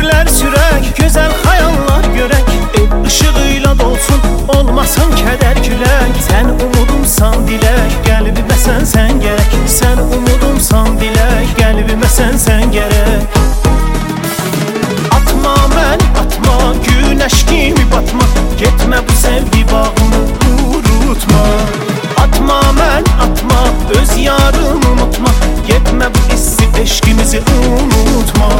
illər sürək, gözəl xəyallar görək. Ev ışığıyla dolsun, olmasın kədər külək. Sən umudumsan dilək, qəlbimə sən gərək. Sən umudumsan dilək, qəlbimə sən gərək. Atma məni, atma, günəş kimi batma. Getmə bu sevgi bağını qurutma. Atma məni, atma, öz yarını unutma. Getmə bu hissi, eşqimizi unutma.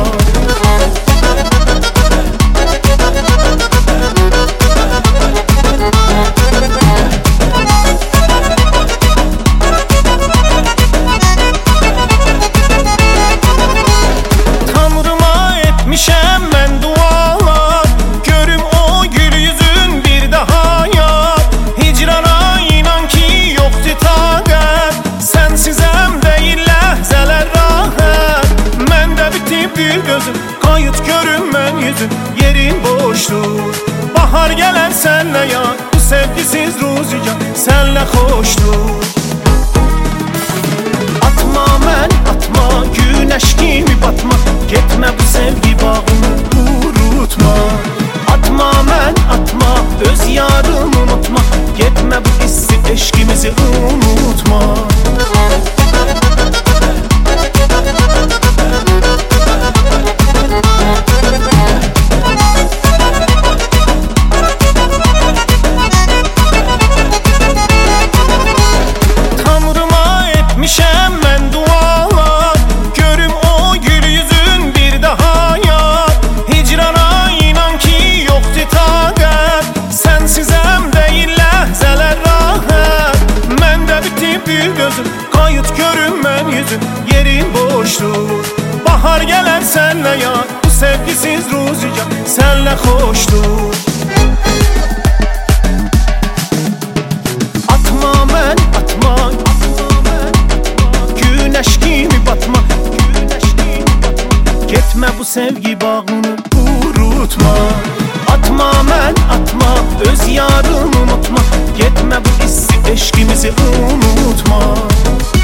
Tanrıma etmişəm mən dualar, görüm o gül yüzün bir daha yar. Hicrana inan ki yoxdur taqət, sənsizəm deyil ləhzələr rahat. Məndə bitib bir gözüm, qayıt görünmən yüzün, yerin boşdur. Bahar gələr sənlə yar, bu sevgisiz ruzigan sənlə xoşdur. Atma məni, atma, günəş kimi batma. Getmə bu sevgi bağını qurutma. Atma məni, atma, öz yarını unutma. Getmə bu hissi, eşqimizi unutma. Tanrıma etmişəm mən dualar, görüm o gül yüzün bir daha yar. Hicrana inan ki yoxdur taqət, sənsizəm deyil ləhzələr rahat. Məndə bitib bir gözüm, qayıt görünmən yüzün, yerin boşdur. Bahar gələr sənlə yar, bu sevgisiz ruzigan sənlə xoşdur. Atma məni, atma, günəş kimi batma. Getmə bu sevgi bağını qurutma. Atma məni, atma, öz yarını unutma. Getmə bu hissi, eşqimizi unutma.